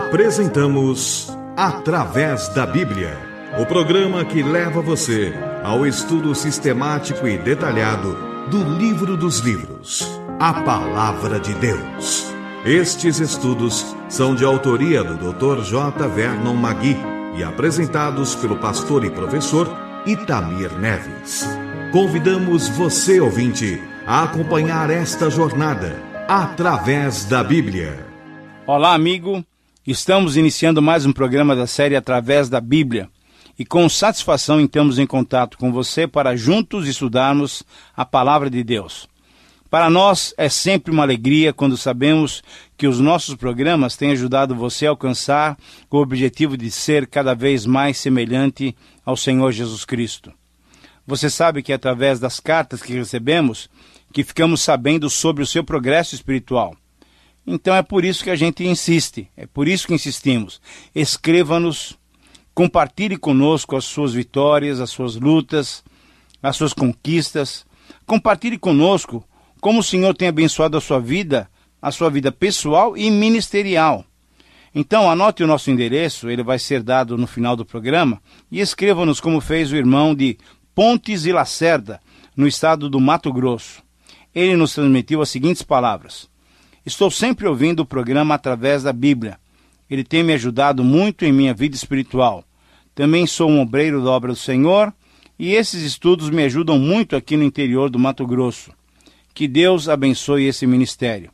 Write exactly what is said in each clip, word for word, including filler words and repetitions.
Apresentamos Através da Bíblia, o programa que leva você ao estudo sistemático e detalhado do livro dos livros, a Palavra de Deus. Estes estudos são de autoria do doutor J. Vernon Magui e apresentados pelo pastor e professor Itamir Neves. Convidamos você, ouvinte, a acompanhar esta jornada através da Bíblia. Olá, amigo. Estamos iniciando mais um programa da série Através da Bíblia e com satisfação entramos em contato com você para juntos estudarmos a Palavra de Deus. Para nós é sempre uma alegria quando sabemos que os nossos programas têm ajudado você a alcançar o objetivo de ser cada vez mais semelhante ao Senhor Jesus Cristo. Você sabe que é através das cartas que recebemos que ficamos sabendo sobre o seu progresso espiritual. Então é por isso que a gente insiste, é por isso que insistimos. Escreva-nos, compartilhe conosco as suas vitórias, as suas lutas, as suas conquistas. Compartilhe conosco como o Senhor tem abençoado a sua vida, a sua vida pessoal e ministerial. Então anote o nosso endereço, ele vai ser dado no final do programa, e escreva-nos como fez o irmão de Pontes e Lacerda, no estado do Mato Grosso. Ele nos transmitiu as seguintes palavras: estou sempre ouvindo o programa através da Bíblia. Ele tem me ajudado muito em minha vida espiritual. Também sou um obreiro da obra do Senhor e esses estudos me ajudam muito aqui no interior do Mato Grosso. Que Deus abençoe esse ministério.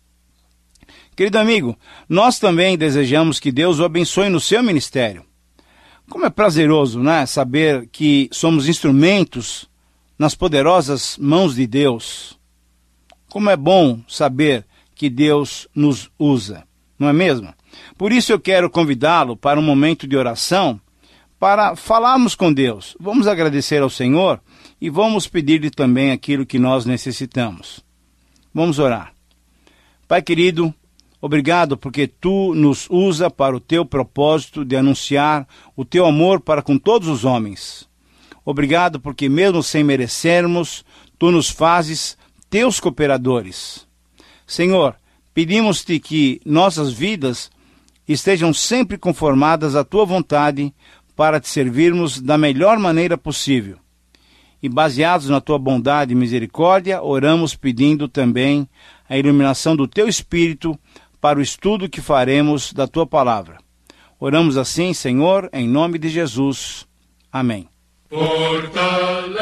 Querido amigo, nós também desejamos que Deus o abençoe no seu ministério. Como é prazeroso, né, saber que somos instrumentos nas poderosas mãos de Deus. Como é bom saber que Deus nos usa, não é mesmo? Por isso eu quero convidá-lo para um momento de oração, para falarmos com Deus. Vamos agradecer ao Senhor e vamos pedir-lhe também aquilo que nós necessitamos. Vamos orar. Pai querido, obrigado porque Tu nos usa para o Teu propósito de anunciar o Teu amor para com todos os homens. Obrigado porque mesmo sem merecermos, Tu nos fazes Teus cooperadores. Senhor, pedimos-te que nossas vidas estejam sempre conformadas à Tua vontade para Te servirmos da melhor maneira possível. E baseados na Tua bondade e misericórdia, oramos pedindo também a iluminação do Teu Espírito para o estudo que faremos da Tua Palavra. Oramos assim, Senhor, em nome de Jesus. Amém. Fortalece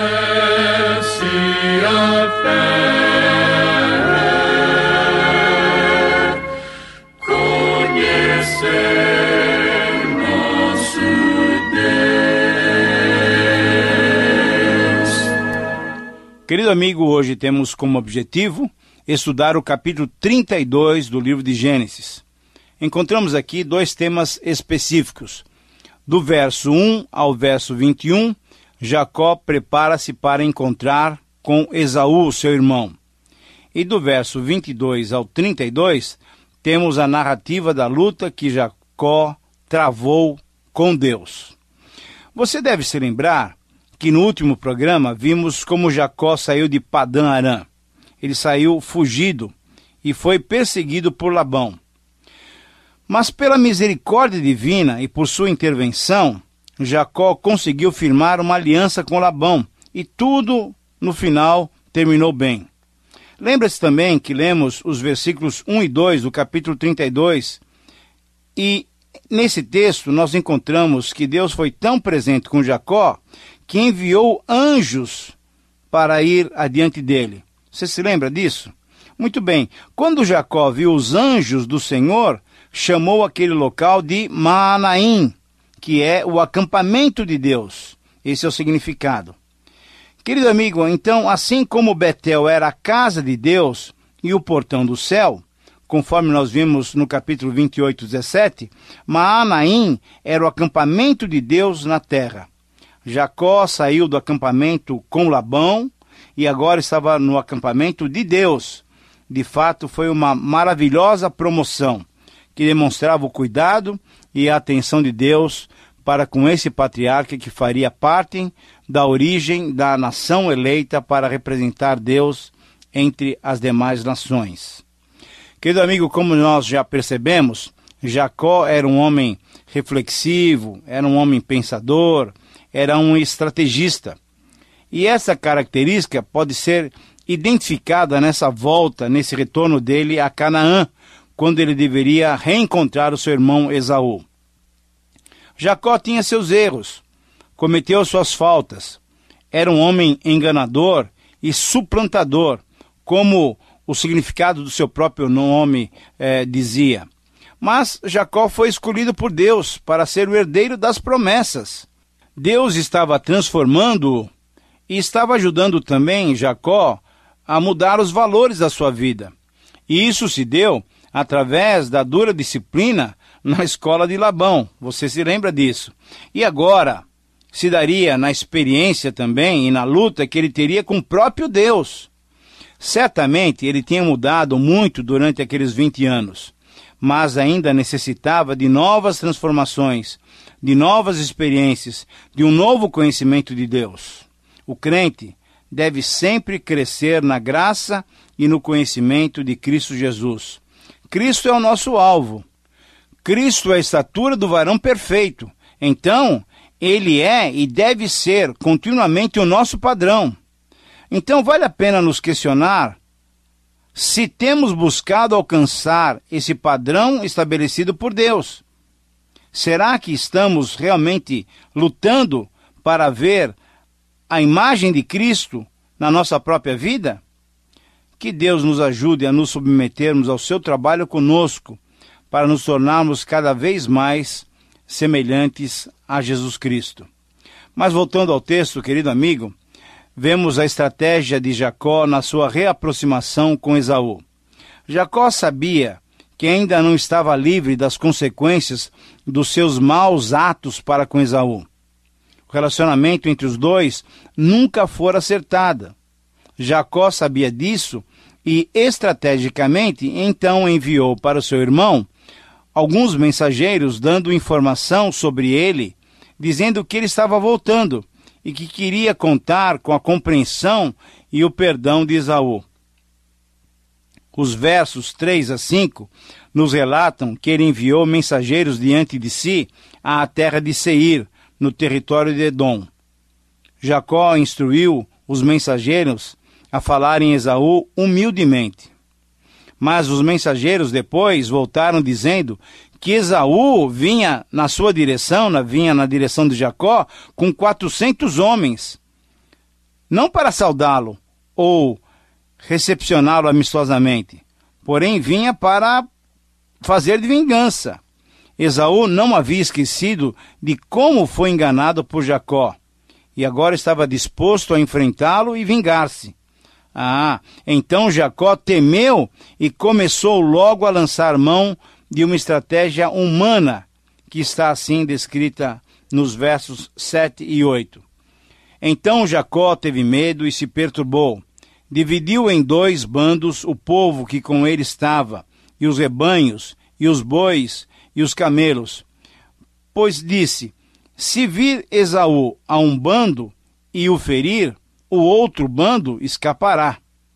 a fé, conhecer nosso Deus. Querido amigo, hoje temos como objetivo estudar o capítulo trinta e dois do livro de Gênesis. Encontramos aqui dois temas específicos. Do verso um ao verso vinte e um, Jacó prepara-se para encontrar com Esaú, seu irmão. E do verso vinte e dois ao trinta e dois, temos a narrativa da luta que Jacó travou com Deus. Você deve se lembrar que no último programa vimos como Jacó saiu de Padã Arã. Ele saiu fugido e foi perseguido por Labão. Mas pela misericórdia divina e por sua intervenção, Jacó conseguiu firmar uma aliança com Labão e tudo, no final, terminou bem. Lembra-se também que lemos os versículos um e dois do capítulo trinta e dois e nesse texto nós encontramos que Deus foi tão presente com Jacó que enviou anjos para ir adiante dele. Você se lembra disso? Muito bem. Quando Jacó viu os anjos do Senhor, chamou aquele local de Maanaim, que é o acampamento de Deus. Esse é o significado. Querido amigo, então, assim como Betel era a casa de Deus e o portão do céu, conforme nós vimos no capítulo vinte e oito, dezessete, Maanaim era o acampamento de Deus na terra. Jacó saiu do acampamento com Labão e agora estava no acampamento de Deus. De fato, foi uma maravilhosa promoção que demonstrava o cuidado e a atenção de Deus para com esse patriarca que faria parte da origem da nação eleita para representar Deus entre as demais nações. Querido amigo, como nós já percebemos, Jacó era um homem reflexivo, era um homem pensador, era um estrategista. E essa característica pode ser identificada nessa volta, nesse retorno dele a Canaã, quando ele deveria reencontrar o seu irmão Esaú. Jacó tinha seus erros, cometeu suas faltas, era um homem enganador e suplantador, como o significado do seu próprio nome eh, dizia. Mas Jacó foi escolhido por Deus para ser o herdeiro das promessas. Deus estava transformando-o e estava ajudando também Jacó a mudar os valores da sua vida. E isso se deu através da dura disciplina na escola de Labão. Você se lembra disso? E agora se daria na experiência também e na luta que ele teria com o próprio Deus. Certamente ele tinha mudado muito durante aqueles vinte anos, mas ainda necessitava de novas transformações, de novas experiências, de um novo conhecimento de Deus. O crente deve sempre crescer na graça e no conhecimento de Cristo Jesus. Cristo é o nosso alvo. Cristo é a estatura do varão perfeito. Então, ele é e deve ser continuamente o nosso padrão. Então, vale a pena nos questionar se temos buscado alcançar esse padrão estabelecido por Deus. Será que estamos realmente lutando para ver a imagem de Cristo na nossa própria vida? Que Deus nos ajude a nos submetermos ao seu trabalho conosco, para nos tornarmos cada vez mais semelhantes a Jesus Cristo. Mas voltando ao texto, querido amigo, vemos a estratégia de Jacó na sua reaproximação com Esaú. Jacó sabia que ainda não estava livre das consequências dos seus maus atos para com Esaú. O relacionamento entre os dois nunca fora acertado. Jacó sabia disso e, estrategicamente, então enviou para o seu irmão alguns mensageiros dando informação sobre ele, dizendo que ele estava voltando e que queria contar com a compreensão e o perdão de Esaú. Os versos três a cinco nos relatam que ele enviou mensageiros diante de si à terra de Seir, no território de Edom. Jacó instruiu os mensageiros a falarem Esaú humildemente. Mas os mensageiros depois voltaram dizendo que Esaú vinha na sua direção, vinha na direção de Jacó, com quatrocentos homens, não para saudá-lo ou recepcioná-lo amistosamente, porém vinha para fazer de vingança. Esaú não havia esquecido de como foi enganado por Jacó, e agora estava disposto a enfrentá-lo e vingar-se. Ah, então Jacó temeu e começou logo a lançar mão de uma estratégia humana, que está assim descrita nos versos sete e oito. Então Jacó teve medo e se perturbou. Dividiu em dois bandos o povo que com ele estava, e os rebanhos, e os bois, e os camelos. Pois disse, se vir Esaú a um bando e o ferir, o outro bando escapará.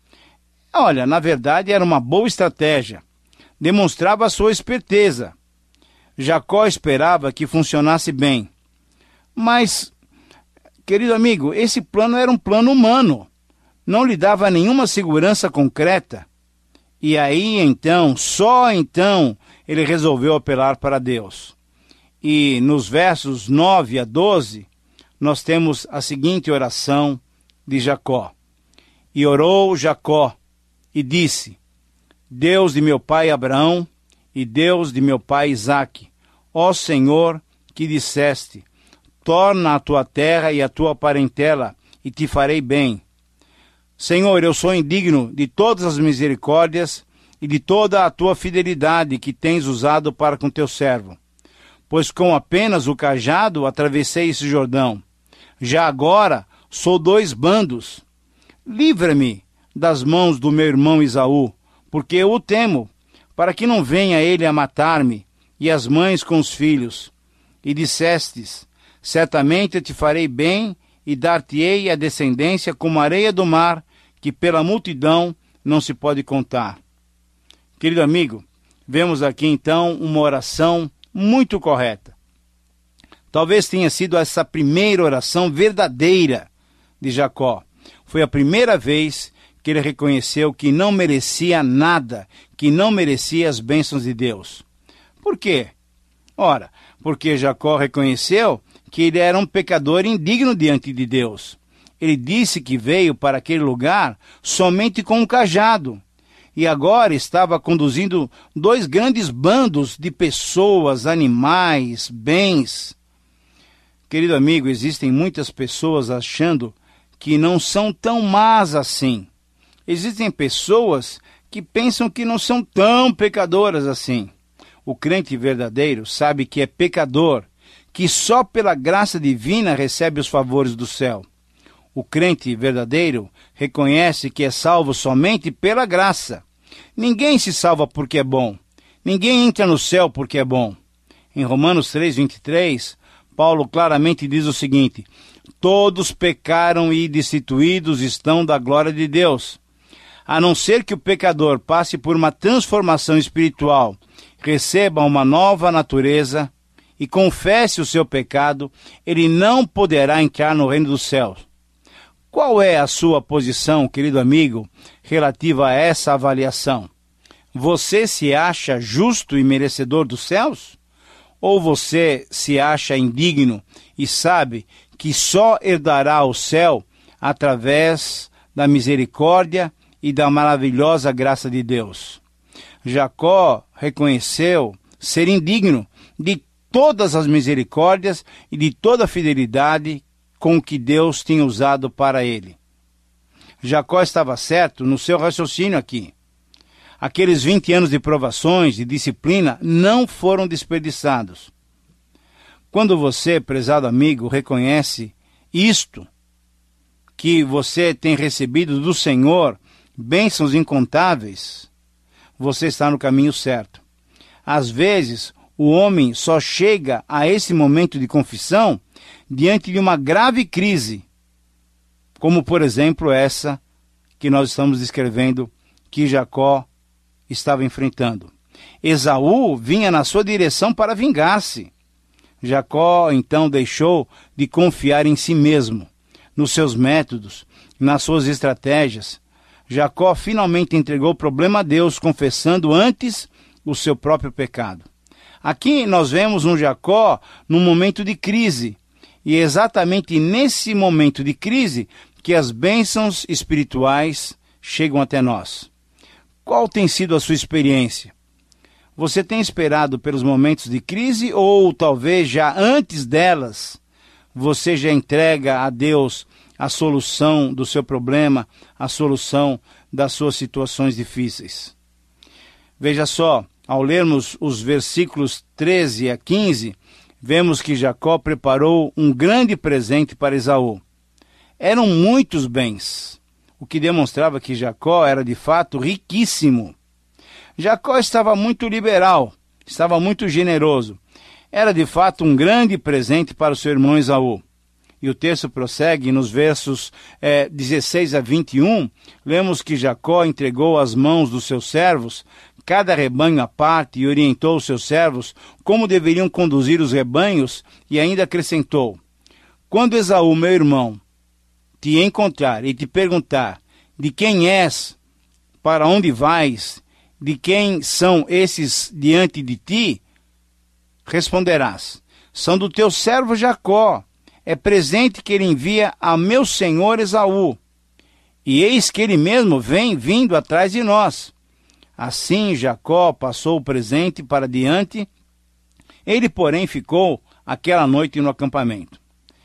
Olha, na verdade era uma boa estratégia. Demonstrava a sua esperteza. Jacó esperava que funcionasse bem. Mas, querido amigo, esse plano era um plano humano. Não lhe dava nenhuma segurança concreta. E aí, então, só então, ele resolveu apelar para Deus. E nos versos nove a doze, nós temos a seguinte oração de Jacó. E orou Jacó e disse, Deus de meu pai Abraão e Deus de meu pai Isaque, ó Senhor, que disseste, torna a tua terra e a tua parentela, e te farei bem. Senhor, eu sou indigno de todas as misericórdias e de toda a tua fidelidade que tens usado para com teu servo. Pois com apenas o cajado atravessei esse Jordão. Já agora sou dois bandos. Livra-me das mãos do meu irmão Esaú, porque eu o temo, para que não venha ele a matar-me, e as mães com os filhos. E dissestes, certamente eu te farei bem, e dar-te-ei a descendência como a areia do mar, que pela multidão não se pode contar. Querido amigo, Vemos aqui então uma oração muito correta. Talvez tenha sido essa primeira oração verdadeira de Jacó. Foi a primeira vez que ele reconheceu que não merecia nada, que não merecia as bênçãos de Deus. Por quê? Ora, porque Jacó reconheceu que ele era um pecador indigno diante de Deus. Ele disse que veio para aquele lugar somente com um cajado, e agora estava conduzindo dois grandes bandos de pessoas, animais, bens. Querido amigo, existem muitas pessoas achando que não são tão más assim. Existem pessoas que pensam que não são tão pecadoras assim. O crente verdadeiro sabe que é pecador, que só pela graça divina recebe os favores do céu. O crente verdadeiro reconhece que é salvo somente pela graça. Ninguém se salva porque é bom. Ninguém entra no céu porque é bom. Em Romanos três, vinte e três, Paulo claramente diz o seguinte: todos pecaram e destituídos estão da glória de Deus. A não ser que o pecador passe por uma transformação espiritual, receba uma nova natureza e confesse o seu pecado, ele não poderá entrar no reino dos céus. Qual é a sua posição, querido amigo, relativa a essa avaliação? Você se acha justo e merecedor dos céus? Ou você se acha indigno e sabe que só herdará o céu através da misericórdia e da maravilhosa graça de Deus? Jacó reconheceu ser indigno de todas as misericórdias e de toda a fidelidade com que Deus tinha usado para ele. Jacó estava certo no seu raciocínio aqui. Aqueles vinte anos de provações e disciplina não foram desperdiçados. Quando você, prezado amigo, reconhece isto, que você tem recebido do Senhor bênçãos incontáveis, você está no caminho certo. Às vezes, o homem só chega a esse momento de confissão diante de uma grave crise, como, por exemplo, essa que nós estamos descrevendo, que Jacó estava enfrentando. Esaú vinha na sua direção para vingar-se. Jacó, então, deixou de confiar em si mesmo, nos seus métodos, nas suas estratégias. Jacó finalmente entregou o problema a Deus, confessando antes o seu próprio pecado. Aqui nós vemos um Jacó num momento de crise, e é exatamente nesse momento de crise que as bênçãos espirituais chegam até nós. Qual tem sido a sua experiência? Você tem esperado pelos momentos de crise ou talvez já antes delas você já entrega a Deus a solução do seu problema, a solução das suas situações difíceis? Veja só, ao lermos os versículos treze a quinze, vemos que Jacó preparou um grande presente para Esaú. Eram muitos bens, o que demonstrava que Jacó era de fato riquíssimo. Jacó estava muito liberal, estava muito generoso. Era de fato um grande presente para o seu irmão Esaú. E o texto prossegue nos versos eh, dezesseis a vinte e um, lemos que Jacó entregou às mãos dos seus servos cada rebanho à parte e orientou os seus servos como deveriam conduzir os rebanhos, e ainda acrescentou: quando Esaú, meu irmão, te encontrar e te perguntar de quem és, para onde vais, de quem são esses diante de ti, responderás: são do teu servo Jacó, é presente que ele envia a meu senhor Esaú, e eis que ele mesmo vem vindo atrás de nós. Assim Jacó passou o presente para diante, ele porém ficou aquela noite no acampamento.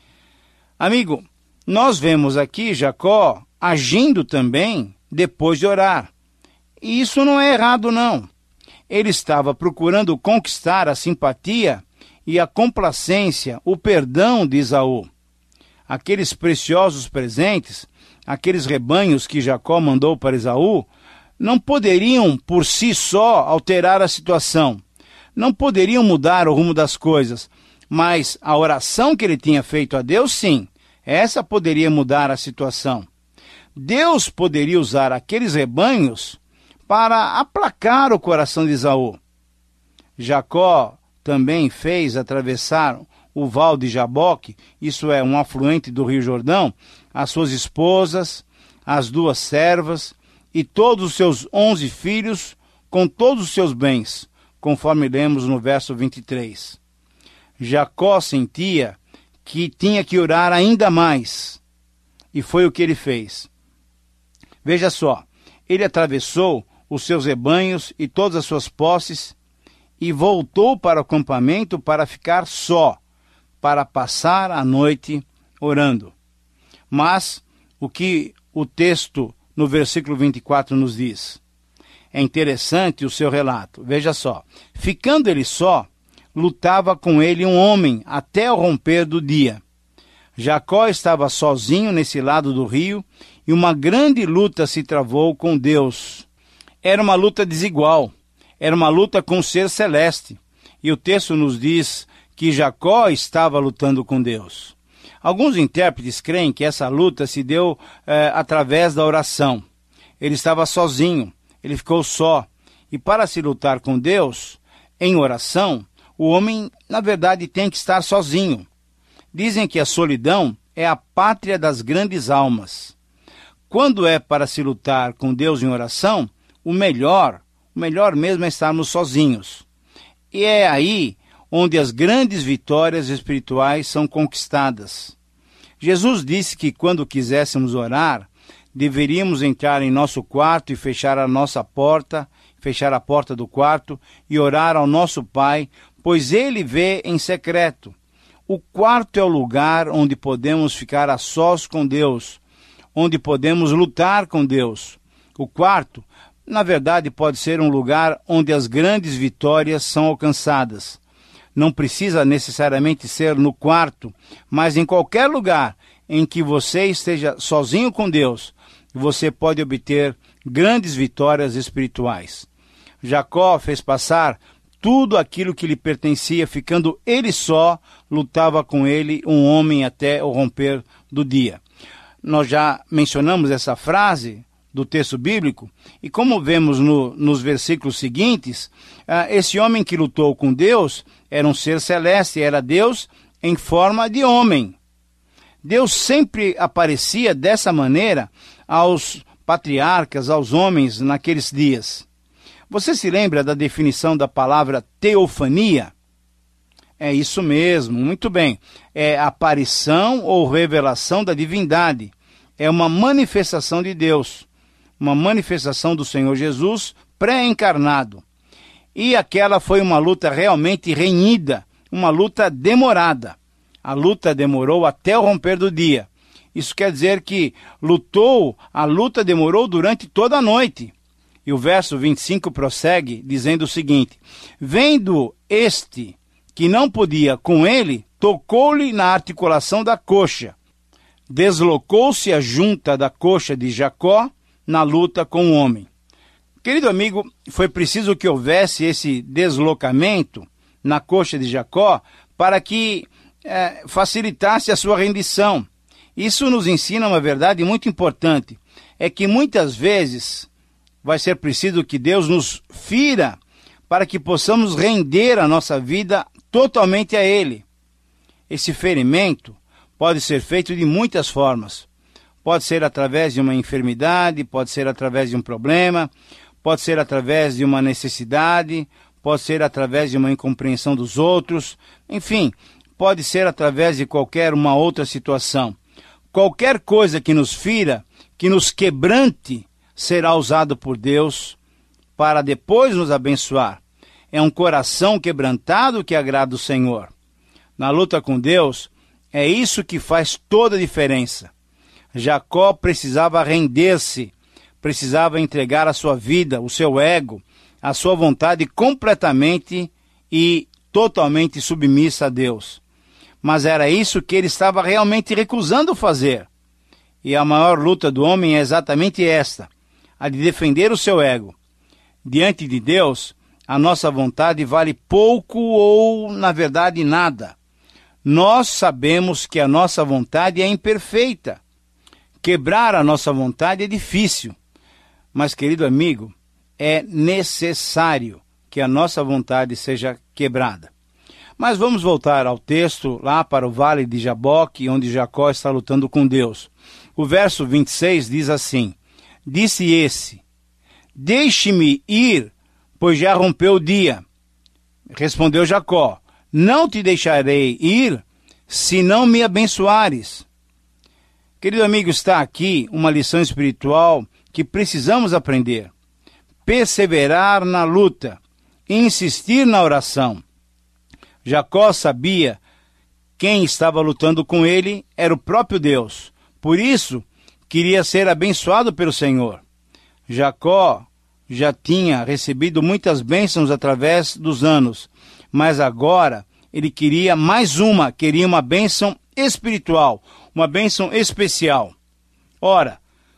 Amigo, nós vemos aqui Jacó agindo também depois de orar. E isso não é errado, não. Ele estava procurando conquistar a simpatia e a complacência, o perdão de Esaú. Aqueles preciosos presentes, aqueles rebanhos que Jacó mandou para Esaú, não poderiam por si só alterar a situação, não poderiam mudar o rumo das coisas, mas a oração que ele tinha feito a Deus, sim, essa poderia mudar a situação. Deus poderia usar aqueles rebanhos para aplacar o coração de Esaú. Jacó também fez atravessar o val de Jaboque, isso é, um afluente do rio Jordão, as suas esposas, as duas servas e todos os seus onze filhos, com todos os seus bens, conforme lemos no verso vinte e três. Jacó sentia que tinha que orar ainda mais, e foi o que ele fez. Veja só, ele atravessou os seus rebanhos e todas as suas posses e voltou para o acampamento para ficar só, para passar a noite orando. Mas o que o texto no versículo vinte e quatro nos diz? É interessante o seu relato. Veja só. Ficando ele só, lutava com ele um homem até o romper do dia. Jacó estava sozinho nesse lado do rio e uma grande luta se travou com Deus. Era uma luta desigual. Era uma luta com o ser celeste. E o texto nos diz que Jacó estava lutando com Deus. Alguns intérpretes creem que essa luta se deu eh, através da oração. Ele estava sozinho, ele ficou só. E para se lutar com Deus, em oração, o homem, na verdade, tem que estar sozinho. Dizem que a solidão é a pátria das grandes almas. Quando é para se lutar com Deus em oração, o melhor, o melhor mesmo é estarmos sozinhos. E é aí onde as grandes vitórias espirituais são conquistadas. Jesus disse que quando quiséssemos orar, deveríamos entrar em nosso quarto e fechar a nossa porta, fechar a porta do quarto e orar ao nosso Pai, pois Ele vê em secreto. O quarto é o lugar onde podemos ficar a sós com Deus, onde podemos lutar com Deus. O quarto, na verdade, pode ser um lugar onde as grandes vitórias são alcançadas. Não precisa necessariamente ser no quarto, mas em qualquer lugar em que você esteja sozinho com Deus, você pode obter grandes vitórias espirituais. Jacó fez passar tudo aquilo que lhe pertencia, ficando ele só, lutava com ele um homem até o romper do dia. Nós já mencionamos essa frase do texto bíblico, e como vemos no, nos versículos seguintes, ah, esse homem que lutou com Deus era um ser celeste, era Deus em forma de homem. Deus sempre aparecia dessa maneira aos patriarcas, aos homens naqueles dias. Você se lembra da definição da palavra teofania? É isso mesmo, muito bem. É aparição ou revelação da divindade. É uma manifestação de Deus. Uma manifestação do Senhor Jesus pré-encarnado. E aquela foi uma luta realmente renhida, uma luta demorada. A luta demorou até o romper do dia. Isso quer dizer que lutou, a luta demorou durante toda a noite. E o verso vinte e cinco prossegue dizendo o seguinte: vendo este que não podia com ele, tocou-lhe na articulação da coxa. Deslocou-se a junta da coxa de Jacó na luta com o homem. Querido amigo, foi preciso que houvesse esse deslocamento na coxa de Jacó para que é, facilitasse a sua rendição. Isso nos ensina uma verdade muito importante, é que muitas vezes vai ser preciso que Deus nos fira para que possamos render a nossa vida totalmente a Ele. Esse ferimento pode ser feito de muitas formas. Pode ser através de uma enfermidade, pode ser através de um problema, pode ser através de uma necessidade, pode ser através de uma incompreensão dos outros, enfim, pode ser através de qualquer uma outra situação. Qualquer coisa que nos fira, que nos quebrante, será usado por Deus para depois nos abençoar. É um coração quebrantado que agrada o Senhor. Na luta com Deus, é isso que faz toda a diferença. Jacó precisava render-se, precisava entregar a sua vida, o seu ego, a sua vontade completamente e totalmente submissa a Deus. Mas era isso que ele estava realmente recusando fazer. E a maior luta do homem é exatamente esta, a de defender o seu ego. Diante de Deus, a nossa vontade vale pouco ou, na verdade, nada. Nós sabemos que a nossa vontade é imperfeita. Quebrar a nossa vontade é difícil, mas, querido amigo, é necessário que a nossa vontade seja quebrada. Mas vamos voltar ao texto, lá para o vale de Jaboque, onde Jacó está lutando com Deus. O verso vinte e seis diz assim: Disse esse: Deixe-me ir, pois já rompeu o dia. Respondeu Jacó: Não te deixarei ir, se não me abençoares. Querido amigo, está aqui uma lição espiritual que precisamos aprender. Perseverar na luta, insistir na oração. Jacó sabia quem estava lutando com ele era o próprio Deus. Por isso, queria ser abençoado pelo Senhor. Jacó já tinha recebido muitas bênçãos através dos anos, mas agora ele queria mais uma, queria uma bênção espiritual, uma bênção especial. Ora,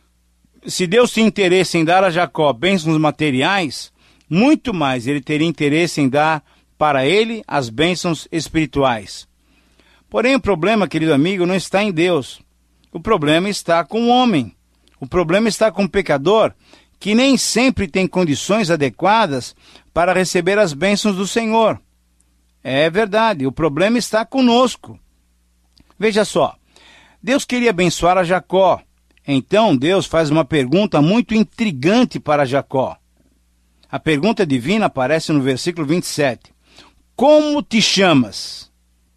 se Deus tinha interesse em dar a Jacó bênçãos materiais, muito mais ele teria interesse em dar para ele as bênçãos espirituais. Porém, o problema, querido amigo, não está em Deus. O problema está com o homem. O problema está com o pecador, que nem sempre tem condições adequadas para receber as bênçãos do Senhor. É verdade, o problema está conosco. Veja só, Deus queria abençoar a Jacó. Então Deus faz uma pergunta muito intrigante para Jacó. A pergunta divina aparece no versículo vinte e sete. Como te chamas?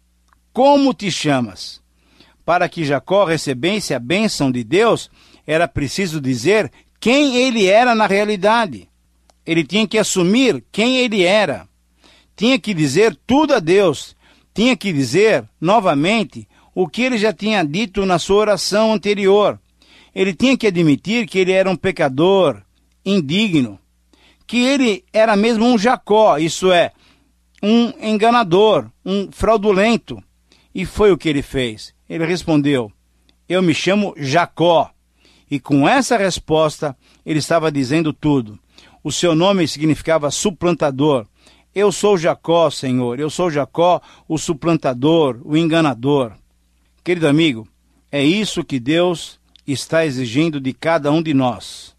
Como te chamas? Para que Jacó recebesse a bênção de Deus, era preciso dizer quem ele era na realidade. Ele tinha que assumir quem ele era. Tinha que dizer tudo a Deus. Tinha que dizer, novamente, o que ele já tinha dito na sua oração anterior. Ele tinha que admitir que ele era um pecador, indigno. Que ele era mesmo um Jacó, isso é, um enganador, um fraudulento. E foi o que ele fez. Ele respondeu: eu me chamo Jacó. E com essa resposta, ele estava dizendo tudo. O seu nome significava suplantador. Eu sou Jacó, Senhor. Eu sou Jacó, o suplantador, o enganador. Querido amigo, é isso que Deus está exigindo de cada um de nós.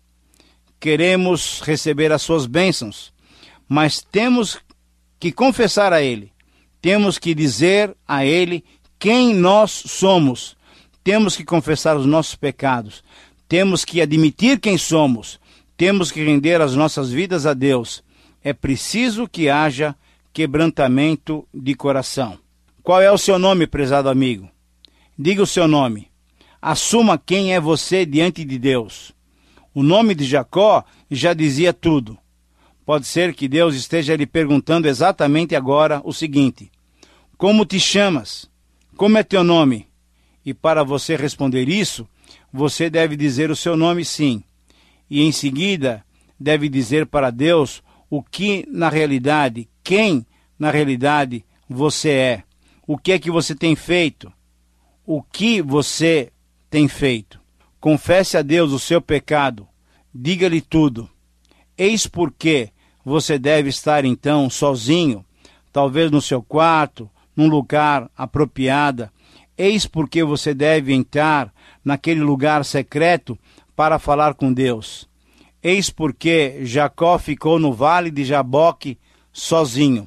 Queremos receber as suas bênçãos, mas temos que confessar a Ele. Temos que dizer a Ele quem nós somos. Temos que confessar os nossos pecados. Temos que admitir quem somos. Temos que render as nossas vidas a Deus. É preciso que haja quebrantamento de coração. Qual é o seu nome, prezado amigo? Diga o seu nome. Assuma quem é você diante de Deus. O nome de Jacó já dizia tudo. Pode ser que Deus esteja lhe perguntando exatamente agora o seguinte: como te chamas? Como é teu nome? E para você responder isso, você deve dizer o seu nome sim. E em seguida, deve dizer para Deus o que na realidade, quem na realidade você é. O que é que você tem feito? O que você tem feito? Confesse a Deus o seu pecado. Diga-lhe tudo. Eis porque você deve estar então sozinho, talvez no seu quarto, num lugar apropriado. Eis porque você deve entrar naquele lugar secreto para falar com Deus. Eis porque Jacó ficou no vale de Jaboque sozinho.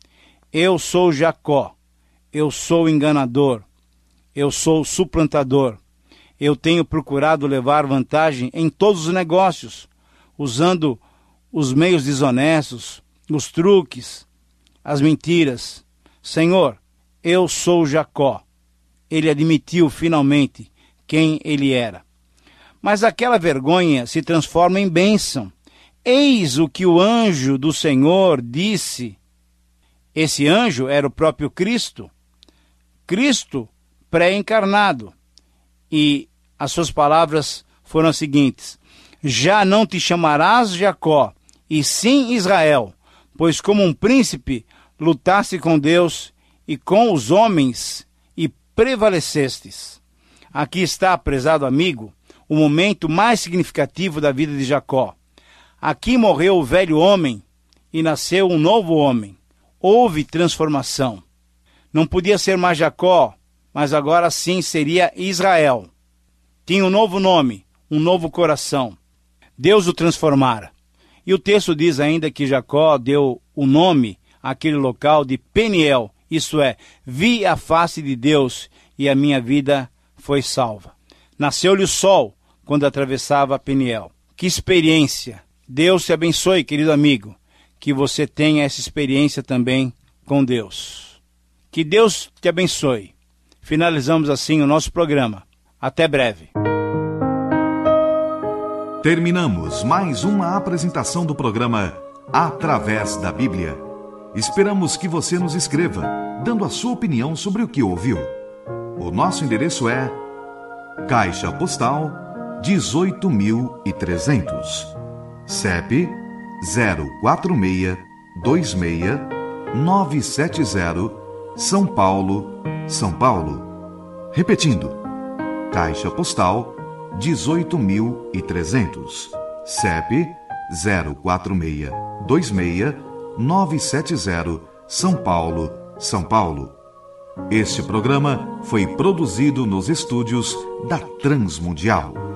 Eu sou Jacó. Eu sou enganador. Eu sou suplantador. Eu tenho procurado levar vantagem em todos os negócios, usando os meios desonestos, os truques, as mentiras. Senhor, eu sou Jacó. Ele admitiu finalmente quem ele era. Mas aquela vergonha se transforma em bênção. Eis o que o anjo do Senhor disse. Esse anjo era o próprio Cristo. Cristo pré-encarnado. E as suas palavras foram as seguintes: já não te chamarás Jacó, e sim Israel, pois como um príncipe lutaste com Deus e com os homens e prevalecestes. Aqui está, prezado amigo, o momento mais significativo da vida de Jacó. Aqui morreu o velho homem e nasceu um novo homem. Houve transformação. Não podia ser mais Jacó, mas agora sim seria Israel. Tinha um novo nome, um novo coração. Deus o transformara. E o texto diz ainda que Jacó deu o nome àquele local de Peniel, isto é, vi a face de Deus e a minha vida foi salva. Nasceu-lhe o sol quando atravessava Peniel. Que experiência! Deus te abençoe, querido amigo, que você tenha essa experiência também com Deus. Que Deus te abençoe. Finalizamos assim o nosso programa. Até breve. Terminamos mais uma apresentação do programa Através da Bíblia. Esperamos que você nos escreva, dando a sua opinião sobre o que ouviu. O nosso endereço é Caixa Postal dezoito mil e trezentos, C E P zero quatro seis dois seis nove sete zero, São Paulo, São Paulo. Repetindo, Caixa Postal dezoito mil e trezentos, C E P zero quatro seis dois seis nove sete zero, São Paulo, São Paulo. Este programa foi produzido nos estúdios da Transmundial.